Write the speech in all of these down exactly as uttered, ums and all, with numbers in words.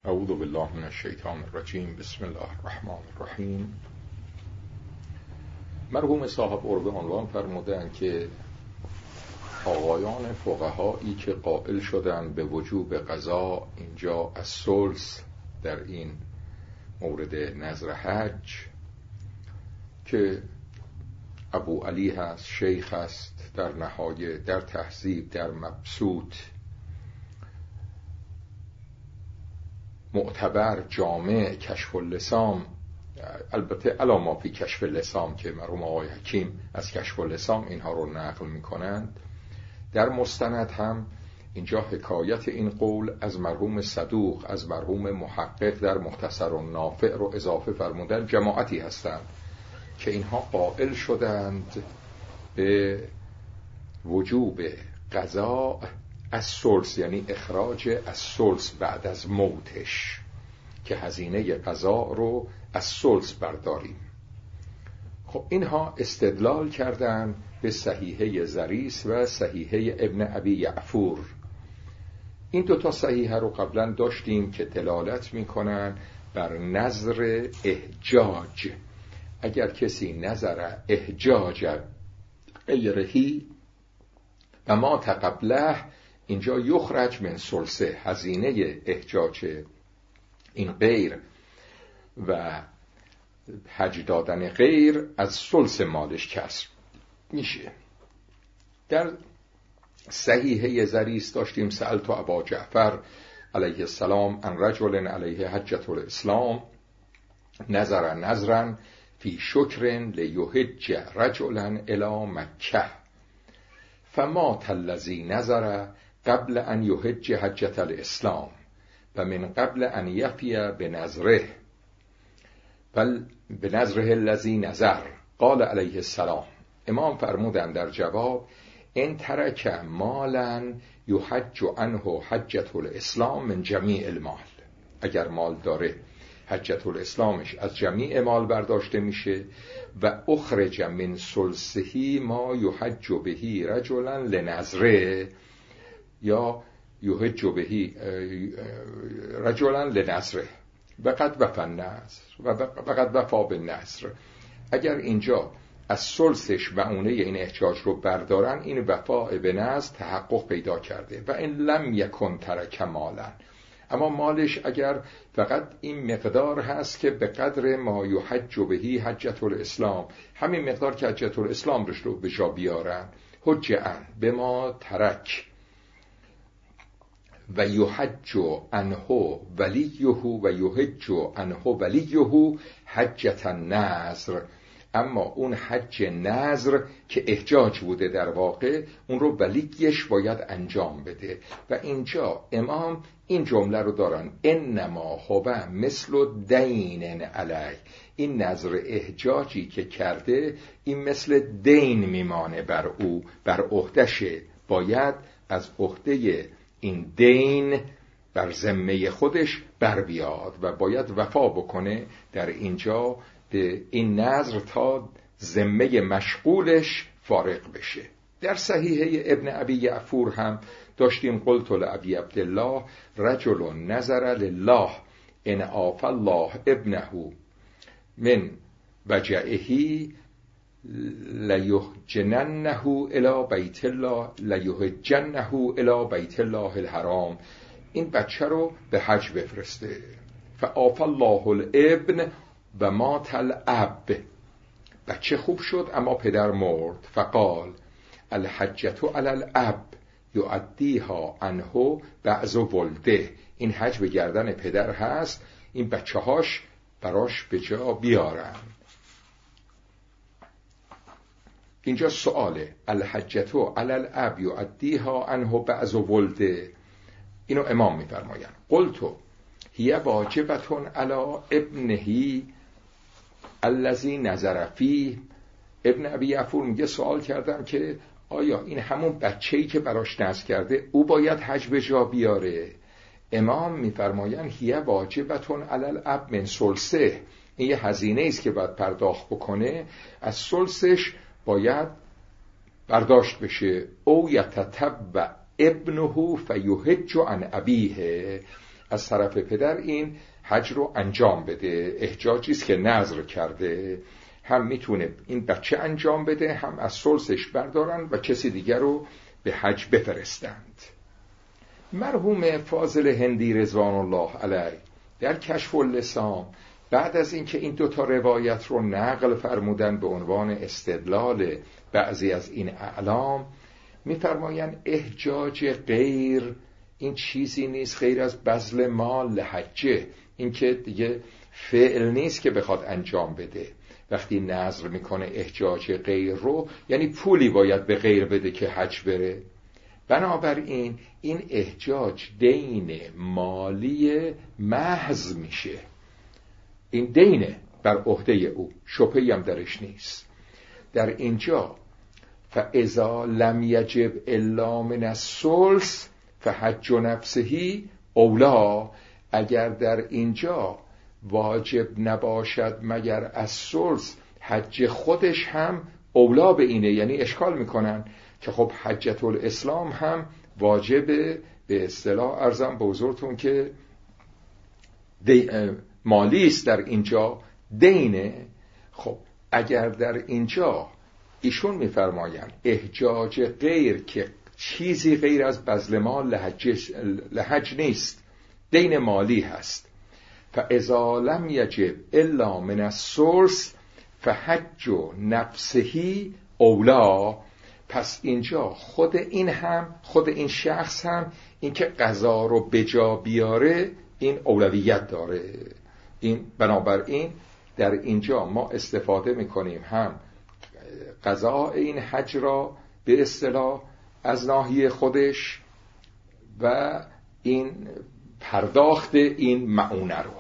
اعوذ بالله من الشیطان الرجیم. بسم الله الرحمن الرحیم. مرحوم صاحب قربه عنوان فرمودند که آقایان فقهایی که قائل شدند به وجوب قضا اینجا از ثلث در این مورد نذر حج که ابو علی هست، شیخ هست، در نهایه در تهذیب، در مبسوط، معتبر، جامع، کشف اللسام، البته علا ما فی کشف اللسام که مرحوم آقای حکیم از کشف اللسام اینها رو نقل می کنند، در مستند هم اینجا حکایت این قول از مرحوم صدوق، از مرحوم محقق در مختصر و نافع رو اضافه فرمودن. جماعتی هستند که اینها قائل شدند به وجوب قضا از ثلث، یعنی اخراج از ثلث بعد از موتش، که هزینه قضا رو از ثلث برداریم. خب اینها استدلال کردن به صحیحه زریس و صحیحه ابن ابی یعفور. این دوتا صحیحه رو قبلا داشتیم که دلالت میکنن بر نظر احجاج. اگر کسی نظر احجاج غیرهی و ما تقبله، اینجا یخرج من ثلثه، هزینه احجاج این غیر و حج دادن غیر از ثلث مالش کسب میشه. در صحیحه زریس داشتیم سألت ابا جعفر علیه السلام ان رجل علیه حجة الاسلام نظر نظرا فی شکر لیحج رجلا الی مکه فمات الذی نظر قبل ان یحج حجة الاسلام و من قبل ان یفی بنظره بل بنظره الذی نظر. قال علیه السلام، امام فرمودند در جواب: ان ترک مالا یحج عنه حجة الاسلام من جمیع المال، اگر مال داره حجة الاسلامش از جمیع مال برداشته میشه و اخرج من ثلثه ما یحج بهی رجلا لنظره یا یحج بهی رجلا لنظره وقد وفى النذر و وقد وفى بالنذر. اگر اینجا از ثلثش معونه این احجاج رو بردارن، این وفاء به نذر تحقق پیدا کرده. و این لم یکن ترک مالا، اما مالش اگر فقط این مقدار هست که به قدر ما یحج بهی حجة الاسلام، همین مقدار که حجة الاسلام رو به جا بیارن، حجعن به ما ترک و یحج عنه ولیه و یحج عنه ولیه حجة النذر. اما اون حج نذر که احجاج بوده در واقع، اون رو ولیش باید انجام بده. و اینجا امام این جمله رو دارن: انما هو مثل دین علی، این نذر احجاجی که کرده این مثل دین میمانه بر او، بر عهدشه، باید از عهده این دین بر ذمه خودش بر بیاد و باید وفا بکنه در اینجا به این نذر تا ذمه مشغولش فارغ بشه. در صحیحه ابن ابی یعفور هم داشتیم: قلت لابی عبدالله رجل نظر لله ان عافى الله ابنه من وجعه لیحجننه الی بیت الله لیحجنه الی بیت الله الحرام. این بچه رو به حج بفرسته. فعافى الله الابن و مات الاب، بچه خوب شد اما پدر مرد. فقال الحجة علی الاب یؤدیها عنه بعض ولده، این حج به گردن پدر هست، این بچه هاش براش به جا بیارن. اینجا سؤاله: الحجة علی الاب یؤدیها عنه بعض ولده، اینو امام میفرمایند. قلتو هی واجبتون علی ابنه الذی نظر فیه. ابن ابی یعفور میگه سوال کردم که آیا این همون بچه‌ای که براش نذر کرده او باید حج به جا بیاره؟ امام میفرمایند هی واجبتون علی الاب من ثلثه، این یه هزینه است که باید پرداخت بکنه، از ثلثش باید برداشت بشه. او یتتبع ابنه فیحج عن ابیه، از طرف پدر این حج رو انجام بده. احجاجی است که نذر کرده، هم میتونه این بچه انجام بده، هم از ثلثش بردارن و کسی دیگر رو به حج بفرستند. مرحوم فاضل هندی رضوان الله علیه در کشف اللسان بعد از اینکه این دو تا روایت رو نقل فرمودن به عنوان استدلال بعضی از این اعلام، میفرمایند احجاج غیر این چیزی نیست غیر از بذل مال لحجه، این که دیگه فعل نیست که بخواد انجام بده. وقتی نذر میکنه احجاج غیر رو، یعنی پولی باید به غیر بده که حج بره. بنابراین این احجاج دین مالی محض میشه، این دینه بر عهده او، شبهه‌ای هم درش نیست. در اینجا فاذا لم یجب الا من الثلث فحج نفسه اولا، اگر در اینجا واجب نباشد مگر از ثلث، حج خودش هم اولا به اینه. یعنی اشکال میکنن که خب حجت الاسلام هم واجبه، به اصطلاح ارزم به حضورتون که مالی است، در اینجا دینه. خب اگر در اینجا ایشون میفرمایند احجاج غیر که چیزی غیر از بذل مال لحج, لحج نیست، دین مالی هست، فاذا لم یجب الا من الثلث فحج نفسه اولا، پس اینجا خود این هم خود این شخص هم این که قضا رو به جا بیاره این اولویت داره. این بنابراین در اینجا ما استفاده میکنیم هم قضا این حج را به اصطلاح از ناحیه خودش و این پرداخت این معونه رو.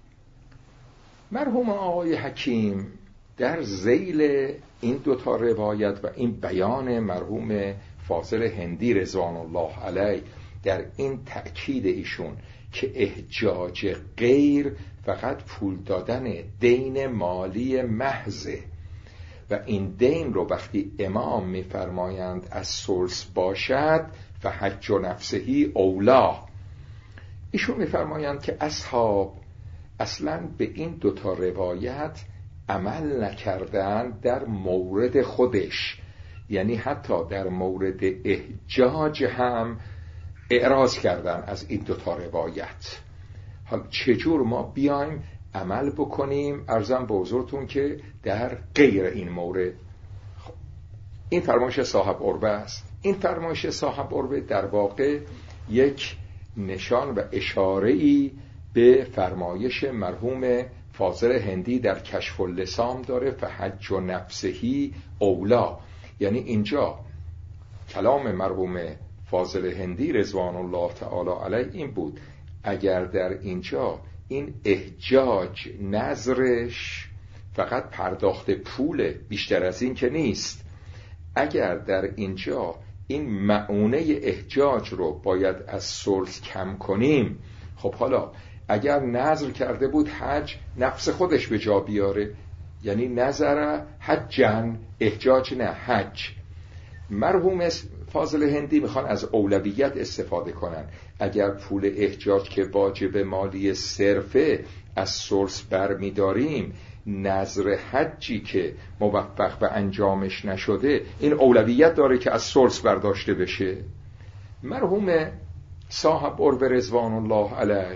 مرحوم آقای حکیم در ذیل این دوتا روایت و این بیان مرحوم فاضل هندی رضوان الله علیه در این تأکید ایشون که احجاج غیر فقط پول دادن دین مالی محضه و این دین رو وقتی امام میفرمایند از ثلث باشد فحج نفسه اولا، ایشون میفرمایند که اصحاب اصلاً به این دوتا روایت عمل نکردن در مورد خودش، یعنی حتی در مورد احجاج هم اعراض کردن از این دوتا روایت. حالا چجور ما بیایم عمل بکنیم عرضم به حضورتون که در غیر این مورد؟ خب این فرمایش صاحب عربه است. این فرمایش صاحب عربه در واقع یک نشان و اشاره‌ای به فرمایش مرحوم فاضل هندی در کشف اللسان داره، فحج و نفسهی اولا. یعنی اینجا کلام مرحوم فاضل هندی رضوان الله تعالی علیه این بود اگر در اینجا این احجاج نظرش فقط پرداخت پول، بیشتر از این که نیست، اگر در اینجا این معونه احجاج رو باید از ثلث کم کنیم، خب حالا اگر نظر کرده بود حج نفس خودش به جا بیاره، یعنی نظر حجن، احجاج نه حج. مرحوم فاضل هندی میخوان از اولویت استفاده کنن. اگر پول احجاج که واجب مالی صرفه از ثلث بر میداریم، نظر حجی که موفق به انجامش نشده این اولویت داره که از ثلث برداشته بشه. مرحوم صاحب عربه رضوان الله علیه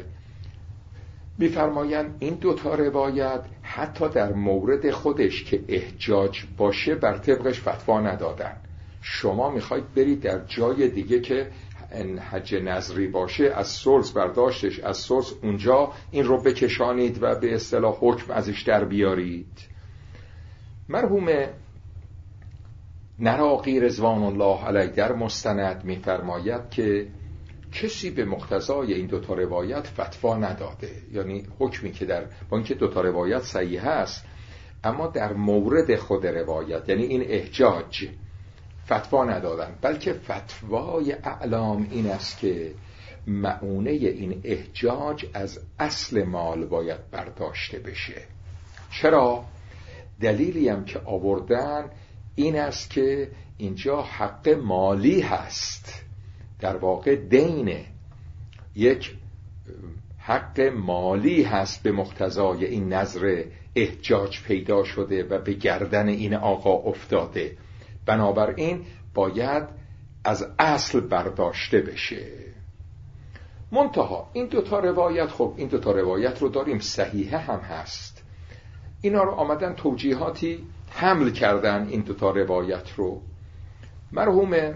میفرمایند این دوتا روایت حتی در مورد خودش که احجاج باشه بر طبقش فتوا ندادن. شما میخواید برید در جای دیگه که حج نظری باشه از ثلث برداشتش از ثلث اونجا این رو بکشانید و به اصطلاح حکم ازش در بیارید. مرحوم نراقی رضوان الله علیه در مستند میفرماید که کسی به مقتضای این دوتا روایت فتوا نداده، یعنی حکمی که در با اینکه دوتا روایت صحیح هست اما در مورد خود روایت یعنی این احجاج فتوا ندادن، بلکه فتوای اعلام این است که معونه این احجاج از اصل مال باید برداشته بشه. چرا؟ دلیلی هم که آوردن این است که اینجا حق مالی هست، در واقع دینه، یک حق مالی هست به مقتضای این نظر احجاج پیدا شده و به گردن این آقا افتاده، بنابراین باید از اصل برداشته بشه. منتها این دوتا روایت، خب این دوتا روایت رو داریم، صحیحه هم هست، اینا رو آمدن توجیهاتی حمل کردن این دوتا روایت رو. مرحوم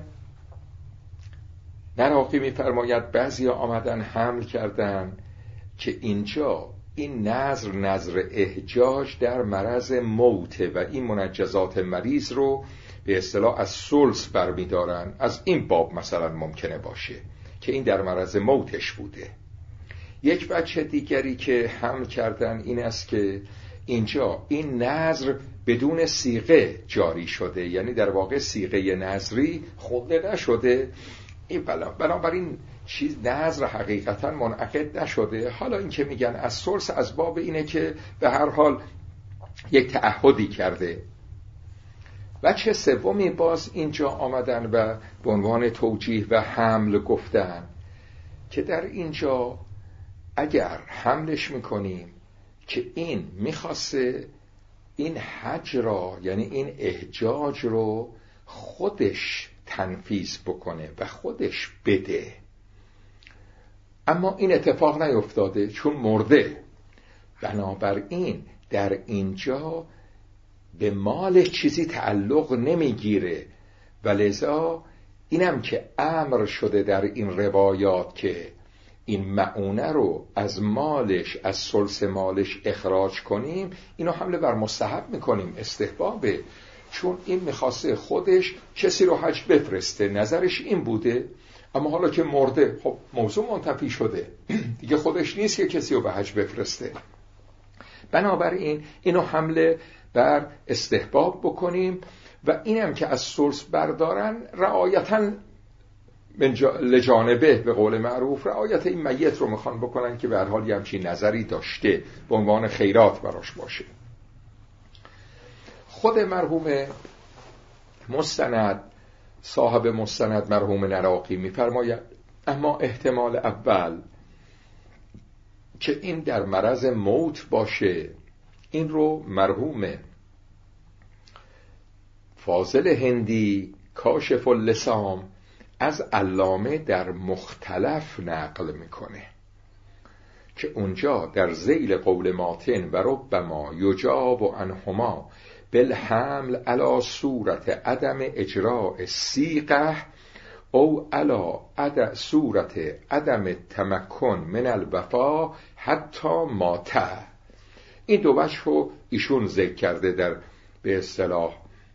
نراقی می‌فرماید بعضیا آمدن حمل کردن که اینجا این نظر نظر احجاج در مرض موته و این منجزات مریض رو به اصطلاح از ثلث برمی‌دارن، از این باب مثلا ممکنه باشه که این در مرض موتش بوده. یک بچه دیگری که حمل کردن این است که اینجا این نظر بدون صیغه جاری شده، یعنی در واقع صیغه نظری خونده نشده، این بنابراین چیز نظر حقیقتا منعقد نشده. حالا این که میگن از سورس از باب اینه که به هر حال یک تعهدی کرده. بچه سومی باز اینجا آمدن و به عنوان توجیه و حمل گفتن که در اینجا اگر حملش میکنیم که این میخواسته این حج را، یعنی این احجاج رو خودش تنفیذ بکنه و خودش بده، اما این اتفاق نیفتاده چون مرده، بنابراین در اینجا به مالش چیزی تعلق نمیگیره و لذا اینم که امر شده در این روایات که این مؤونه رو از مالش، از ثلث مالش اخراج کنیم، اینو حمله بر مستحب میکنیم، استحبابه، چون این میخواسته خودش کسی رو حج بفرسته، نظرش این بوده، اما حالا که مرده خب موضوع منتفی شده دیگه، خودش نیست که کسی رو به حج بفرسته، بنابراین اینو حمله بر استحباب بکنیم و اینم که از ثلث بردارن رعایتاً لجانبه، به قول معروف رعایت این میت رو میخوان بکنن که به هر حال یه همچین نظری داشته به عنوان خیرات براش باشه. خود مرحوم مستند، صاحب مستند مرحوم نراقی میفرماید اما احتمال اول که این در مرض موت باشه، این رو مرحوم فاضل هندی کاشف اللسام از علامه در مختلف نقل میکنه که اونجا در ذیل قول ماتن و ربما یجاب عنهما بالحمل علی صورت عدم اجراء سیغه او علی عدم صورت عدم تمکن من الوفا حتی ماته. این دو وجه رو ایشون ذکر کرده در به اصطلاح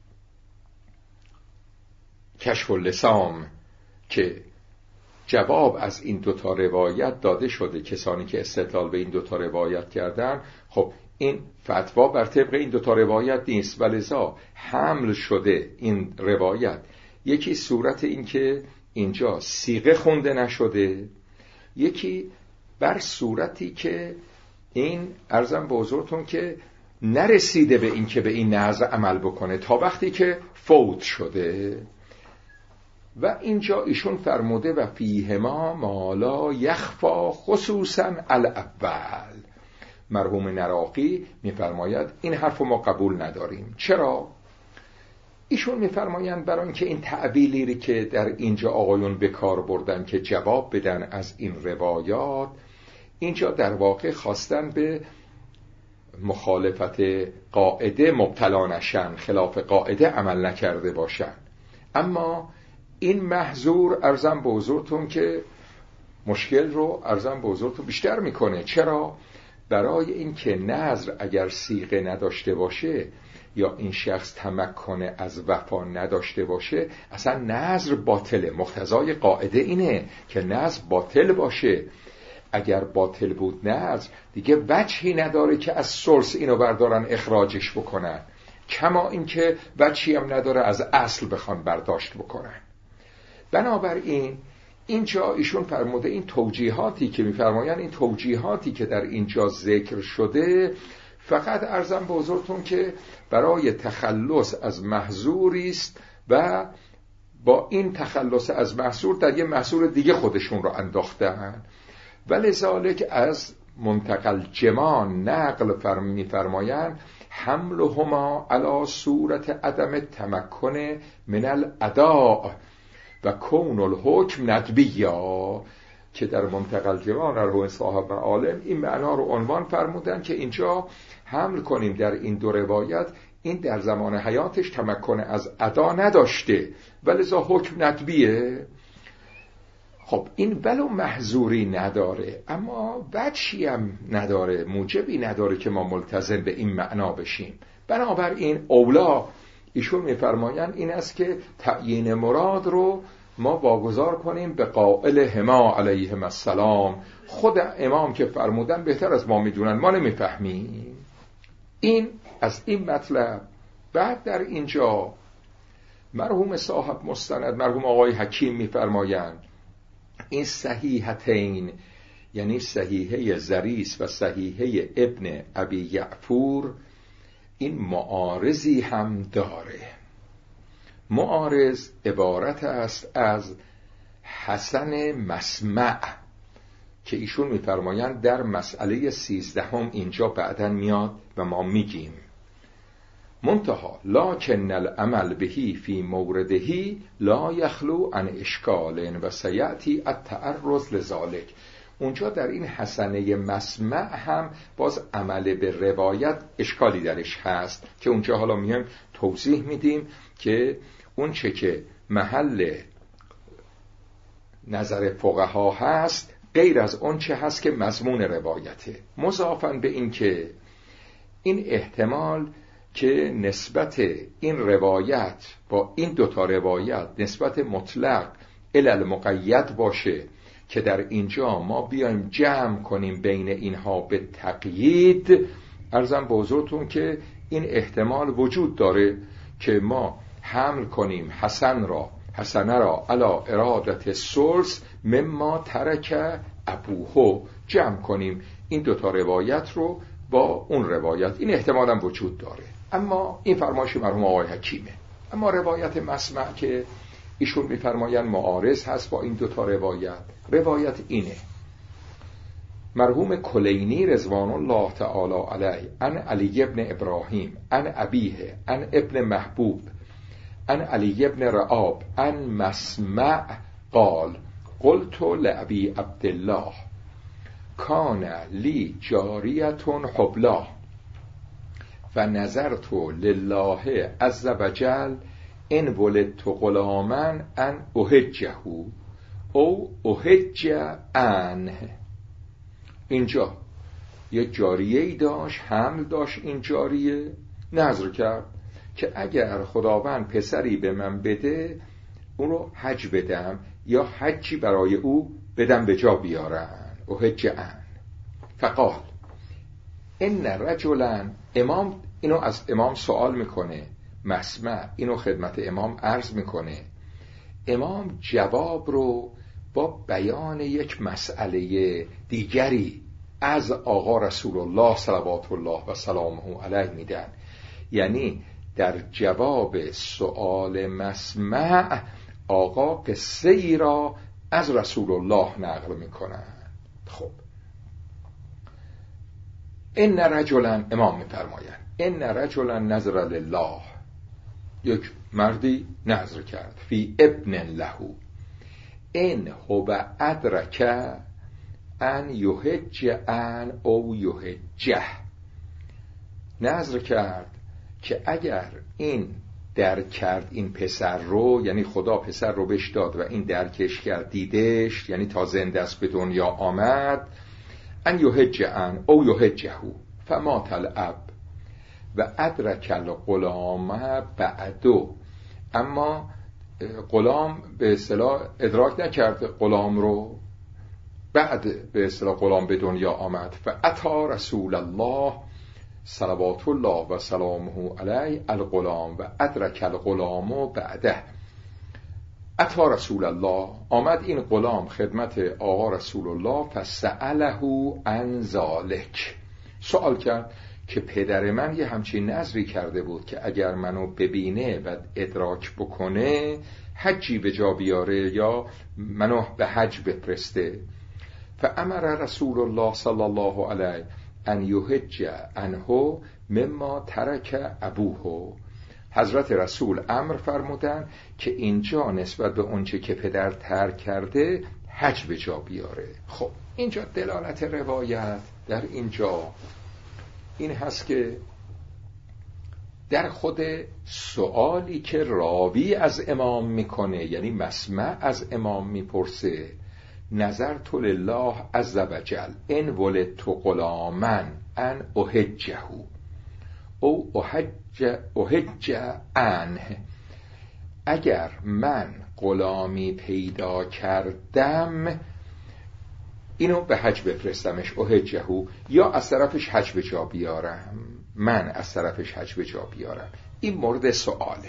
کشف اللسام که جواب از این دوتا روایت داده شده. کسانی که استدلال به این دوتا روایت کردن، خب این فتوا بر طبق این دوتا روایت نیست، ولذا حمل شده این روایت، یکی صورت این که اینجا صیغه خونده نشده، یکی بر صورتی که این عرضم به حضورتون که نرسیده به این که به این نظر عمل بکنه تا وقتی که فوت شده. و اینجا ایشون فرموده و فیهما مالا یخفا خصوصا الاول. مرحوم نراقی میفرماید این حرف ما قبول نداریم. چرا؟ ایشون میفرمایند برای اینکه این تعبیری که در اینجا آقایون به کار بردن که جواب بدن از این روایات، اینجا در واقع خواستن به مخالفت قاعده مبتلا نشن، خلاف قاعده عمل نکرده باشن. اما این محظور ارزم به حضورتون که مشکل رو ارزم به حضورتون بیشتر میکنه. چرا؟ برای این که نظر اگر صیغه نداشته باشه یا این شخص تمکن از وفا نداشته باشه، اصلا نظر باطله. مقتضای قاعده اینه که نظر باطل باشه. اگر باطل بود نظر، دیگه وجهی نداره که از ثلث اینو بردارن اخراجش بکنن، کما این که وجهی هم نداره از اصل بخوان برداشت بکنن. بنابراین اینجا ایشون فرموده این توجیهاتی که میفرمایند، این توجیهاتی که در اینجا ذکر شده، فقط عرضم به حضورتون که برای تخلص از محظوری است و با این تخلص از محظور در یه محظور دیگه خودشون رو انداختن. ولذالک از منتقل جمان نقل فرم می‌فرمایند حملهما علی صورت عدم تمکن من الاداء و کون الحکم ندبیا، که در منتقل جمان مرحوم صاحب عالم این معنا رو عنوان فرمودن که اینجا حمل کنیم در این دو روایت این در زمان حیاتش تمکن از ادا نداشته ولذا حکم ندبیه. خب این ولو محظوری نداره اما وجهی هم نداره، موجبی نداره که ما ملتزم به این معنا بشیم. بنابراین اولا ایشون میفرمایند این است که تعیین مراد رو ما واگذار کنیم به قائل هما علیهم السلام. خود امام که فرمودن بهتر از ما میدونن، ما نمیفهمیم. این از این مطلب. بعد در اینجا مرحوم صاحب مستند مرحوم آقای حکیم میفرمایند این صحیحتین، یعنی صحیحه زریس و صحیحه ابن ابی یعفور، این معارضی هم داره. معارض عبارت است از حسن مسمع که ایشون میفرمایند در مسئله سیزدهم اینجا بعداً میاد و ما میگیم منتها لکن العمل بهی فی موردهی لا یخلو عن اشکال و سیأتی التعرض لذالک. اونجا در این حسنه مسمع هم باز عمل به روایت اشکالی درش هست که اونجا حالا میایم توضیح میدیم که اون چه که محل نظر فقها هست غیر از اون چه هست که مضمون روایته، مضافاً به این که این احتمال که نسبت این روایت با این دوتا روایت نسبت مطلق الی المقید باشه که در اینجا ما بیایم جمع کنیم بین اینها به تقیید. عرضم به حضورتون که این احتمال وجود داره که ما حمل کنیم حسن را حسنه را علی ارادت سلس مما ترک ابوه، جمع کنیم این دوتا روایت رو با اون روایت. این احتمال هم وجود داره، اما این فرمایش مرحوم آقای حکیمه. اما روایت مسمع که ایشون میفرمایند معارض هست با این دوتا روایت، روایت اینه: مرحوم کلینی رضوان الله تعالی علیه عن علی ابن ابراهیم عن ابیه عن ابن محبوب عن علی ابن رعاب عن مسمع قال قلت لأبی عبدالله کان لی جاریتون حبلا فنظرت لله عز وجل ان ولدت غلاما ان احجه او احج عنه. اینجا یه جاریه‌ای داشت، حمل داشت، این جاریه نذر کرد که اگر خداوند پسری به من بده اون رو حج بدم یا حجی برای او بدم به جا بیارن، احج عنه. فقال ان رجلا، امام اینو از امام سوال میکنه، مسمع اینو خدمت امام عرض میکنه، امام جواب رو با بیان یک مسئله دیگری از آقا رسول الله صلوات الله و سلامه علیه میدن. یعنی در جواب سؤال مسمع آقا قصه ای را از رسول الله نقل میکنن. خب ان رجلا، امام میفرمایند ان رجلا نظر لله، یک مردی نظر کرد فی ابن له ان هو ادرک ان یحج ان او یحجه، نظر کرد که اگر این درک کرد این پسر رو، یعنی خدا پسر رو بهش داد و این درکش کرد دیدش، یعنی تا زنده است به دنیا آمد، ان یحج ان او یحجه فمات الاب و ادرک الغلام بعدو، اما غلام به اصطلاح ادراک نکرد غلام رو، بعد به اصطلاح غلام به دنیا آمد. فاتی رسول الله صلوات الله و سلامه علیه الغلام و ادرک الغلام بعده. اتی رسول الله، آمد این غلام خدمت آقا رسول الله، فسأله عن ذلک، سوال کرد که پدر من یه همچین نظری کرده بود که اگر منو ببینه و ادراک بکنه حجی به جا بیاره یا منو به حج بفرسته. فامر رسول الله صلی الله علیه ان یحج عنه مما ترک ابوه. حضرت رسول امر فرمودن که اینجا نسبت به اونچه که پدر ترک کرده حج به جا بیاره. خب اینجا دلالت روایت در اینجا این هست که در خود سوالی که راوی از امام میکنه، یعنی مسمع از امام میپرسه، نظر تو لله عز وجل ان ولدت غلاما ان احجه او احج احج عنه، اگر من غلامی پیدا کردم اینو به حج بفرستمش، احجه، یا از طرفش حج به جا بیارم، من از طرفش حج به جا بیارم. این مورد سؤاله.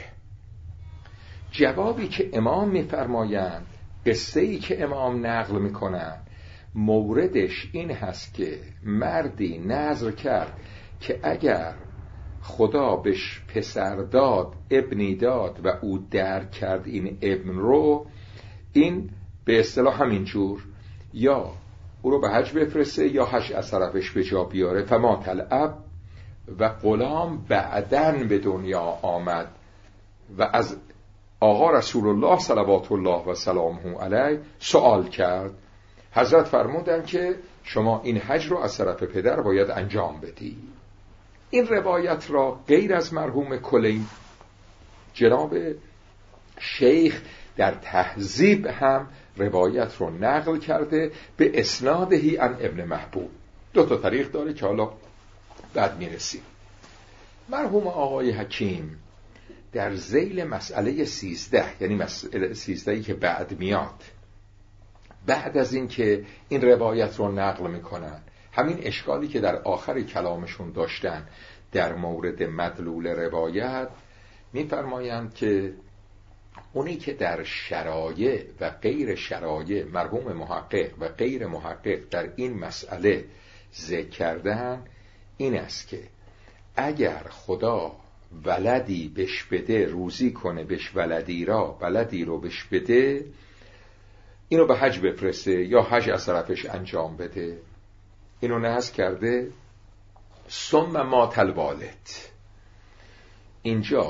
جوابی که امام میفرمایند، قصه ای که امام نقل میکنن، موردش این هست که مردی نذر کرد که اگر خدا بهش پسر داد، ابنی داد و او درک کرد این ابن رو، این به اصطلاح همینجور یا او رو به حج بفرسته یا حج از طرفش به جا بیاره. فمات الاب و غلام بعدن به دنیا آمد و از آقا رسول الله صلوات الله و سلامه علیه سوال کرد. حضرت فرمودن که شما این حج رو از طرف پدر باید انجام بدی. این روایت را غیر از مرحوم کلین، جناب شیخ در تهذیب هم روایت رو نقل کرده به اسنادهی عن ابن محبوب. دو تا طریق داره که حالا بعد میرسیم. مرحوم آقای حکیم در ذیل مسئله سیزده، یعنی مسئله سیزدهی که بعد میاد، بعد از این که این روایت رو نقل میکنن، همین اشکالی که در آخر کلامشون داشتن در مورد مدلول روایت، میفرمایند که اونی که در شرایع و غیر شرایع مرحوم محقق و غیر محقق در این مسئله ذکر کردن این است که اگر خدا ولدی بش بده، روزی کنه بش ولدی را، ولدی رو بش بده، اینو به حج بفرسته یا حج از طرفش انجام بده. اینو نهز کرده ثم مات الوالد. اینجا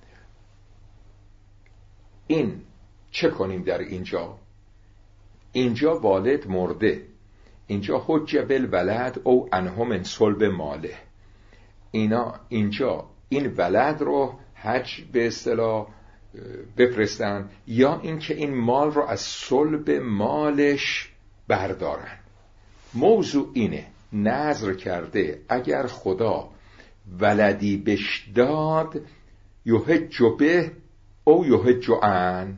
این چه کنیم در اینجا؟ اینجا والد مرده، اینجا حج بالولد او عنه من صلب ماله. اینا اینجا این ولد رو حج به اصطلاح بفرستن یا اینکه این مال رو از صلب مالش بردارن. موضوع اینه، نذر کرده اگر خدا ولدی بش داد یحج به او یحج عن.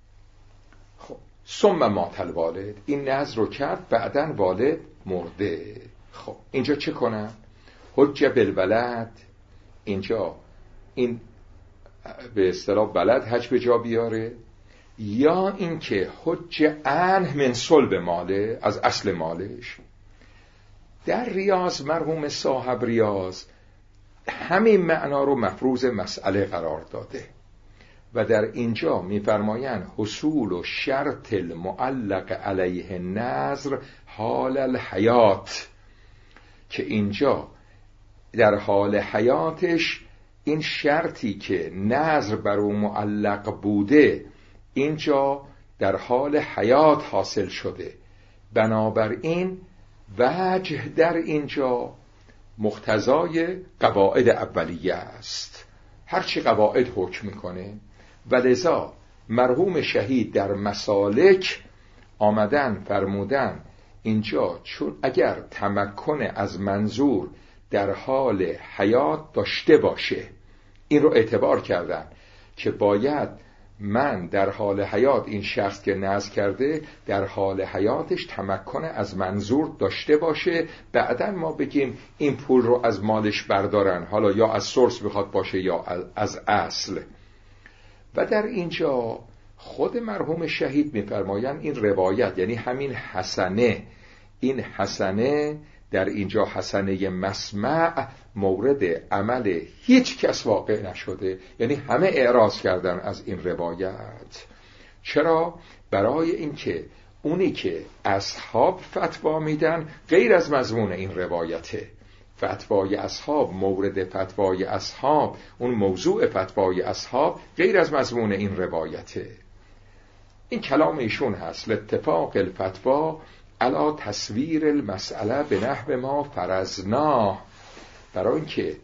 خب ثم مات الوالد، این نذر رو کرد، بعدن والد مرده. خب اینجا چه کنن؟ حج بالولد، اینجا این به اصطلاح ولد حج به جا بیاره، یا اینکه حج عنه من صلب ماله، از اصل مالش. در ریاض مرحوم صاحب ریاض همین معنا رو مفروض مسئله قرار داده و در اینجا میفرمایند حصول و شرط المعلق علیه نذر حال الحیات، که اینجا در حال حیاتش این شرطی که نذر بر او معلق بوده اینجا در حال حیات حاصل شده. بنابراین وجه در اینجا مقتضای قواعد اولیه است، هرچی قواعد حکم میکنه. و لذا مرحوم شهید در مسالک آمدن فرمودن اینجا چون اگر تمکن از منظور در حال حیات داشته باشه، این رو اعتبار کردن که باید من در حال حیات، این شخص که نذر کرده در حال حیاتش تمکن از منظور داشته باشه، بعدن ما بگیم این پول رو از مالش بردارن، حالا یا از سورس بخواد باشه یا از اصل. و در اینجا خود مرحوم شهید میفرمایند این روایت، یعنی همین حسنه، این حسنه در اینجا حسنه مسمع مورد عمل هیچ کس واقع نشده، یعنی همه اعراض کردن از این روایت. چرا؟ برای اینکه اونی که اصحاب فتوا میدن غیر از مضمون این روایته. فتوای اصحاب، مورد فتوای اصحاب، اون موضوع فتوای اصحاب غیر از مضمون این روایته. این کلام ایشون هست: لاتفاق الفتوا علی تصویر المسئله به نحو ما فرضناه. برای اینکه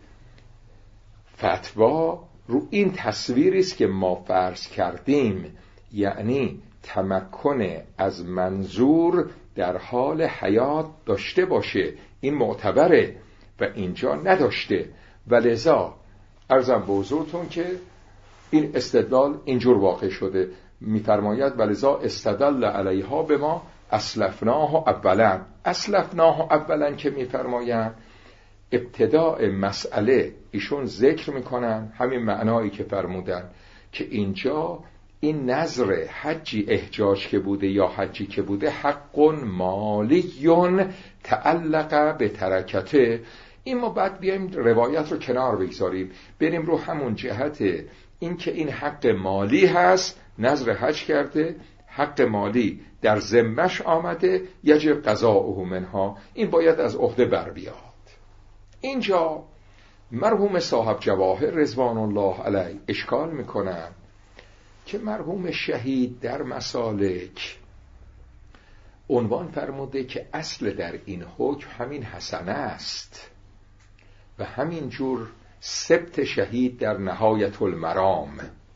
فتوا رو این تصویری است که ما فرض کردیم، یعنی تمکن از منظور در حال حیات داشته باشه، این معتبره و اینجا نداشته. و لذا عرضم به حضورتون که این استدلال اینجور واقع شده. میفرماید ولذا استدل علیها به ما اسلفناه اولا. اسلفناه اولا که میفرمایند ابتداء مسئله ایشون ذکر میکنن همین معنایی که فرمودن که اینجا این نظر حجی احجاج که بوده یا حجی که بوده حق مالیون تعلق به ترکته. این ما بعد بیایم روایت رو کنار بگذاریم، بریم رو همون جهت این که این حق مالی هست، نظر حج کرده، حق مالی در ذمش آمده، یجب قضاؤه منها، این باید از عهده بر بیاد. اینجا مرحوم صاحب جواهر رضوان الله علیه اشکال میکنن که مرحوم شهید در مسالک عنوان فرموده که اصل در این حکم همین حسنه است و همین جور سبت شهید در نهایت المرام.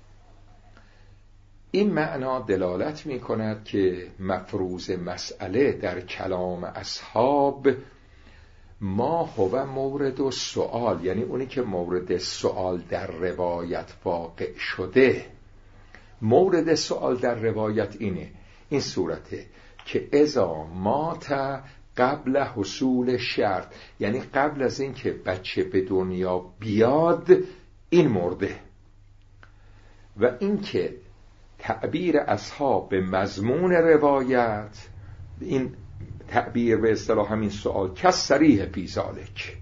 این معنا دلالت می کند که مفروض مسئله در کلام اصحاب ما هو مورد سؤال، یعنی اونی که مورد سؤال در روایت واقع شده. مورد سؤال در روایت اینه، این صورته که اذا مات قبل حصول شرط، یعنی قبل از این که بچه به دنیا بیاد این مرده. و این که تعبیر اصحاب به مضمون روایت، این تعبیر به اصطلاح همین سؤال کس صریح فی ذالک،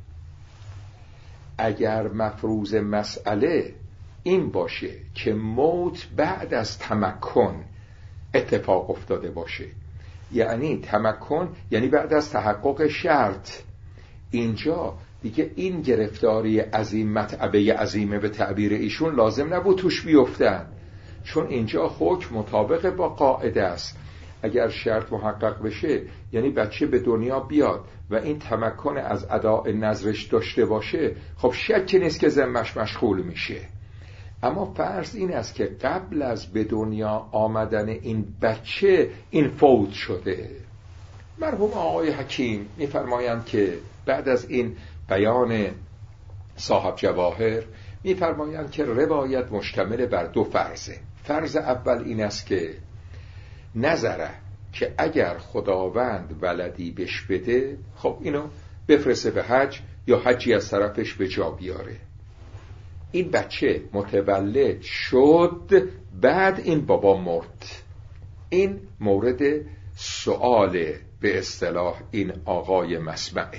اگر مفروض مسئله این باشه که موت بعد از تمکن اتفاق افتاده باشه، یعنی تمکن یعنی بعد از تحقق شرط، اینجا دیگه این گرفتاری عظیم متعبه عظیمه به تعبیر ایشون لازم نبود توش بیفتن، چون اینجا حکم مطابق با قاعده است. اگر شرط محقق بشه یعنی بچه به دنیا بیاد و این تمکن از اداء نظرش داشته باشه، خب شک نیست که ذمش مشغول میشه. اما فرض این است که قبل از به دنیا آمدن این بچه این فوت شده. مرحوم آقای حکیم میفرمایند که بعد از این بیان صاحب جواهر میفرمایند که روایت مشتمل بر دو فرضه. فرض اول این است که نظره که اگر خداوند ولدی بش بده، خب اینو بفرسته به حج یا حجی از طرفش به جا بیاره. این بچه متولد شد، بعد این بابا مرد. این مورد سؤال به اصطلاح این آقای مسمعه.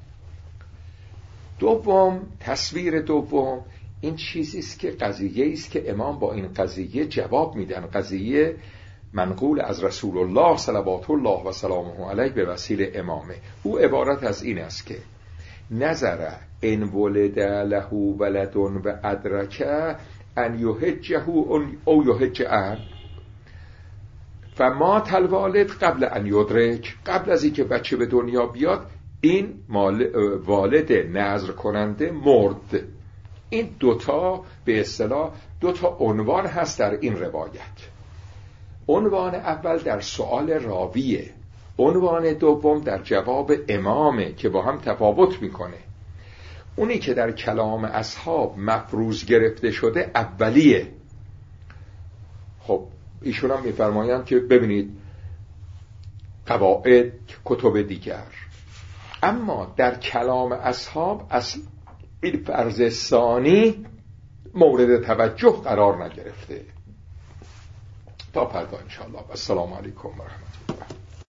دوم، تصویر دوم این چیزی است که قضیه است که امام با این قضیه جواب میدن. قضیه منقول از رسول الله صلوات الله و سلامه علیه به وسیله امامه. او عبارت از این است که نظر ان ولد له ولد و ادرک ان یحجه او یحج ان فمات الوالد قبل ان یدرک، قبل از اینکه بچه به دنیا بیاد این والد نظر کننده مرد. این دوتا به اصطلاح دوتا عنوان هست در این روایت. عنوان اول در سؤال راویه، عنوان دوم در جواب امامه که با هم تفاوت میکنه. اونی که در کلام اصحاب مفروض گرفته شده اولیه. خب ایشون هم میفرمایند که ببینید قواعد کتب دیگر، اما در کلام اصحاب اصل این فرض ثانی مورد توجه قرار نگرفته. تا فردا انشاءالله. السلام علیکم و رحمت الله.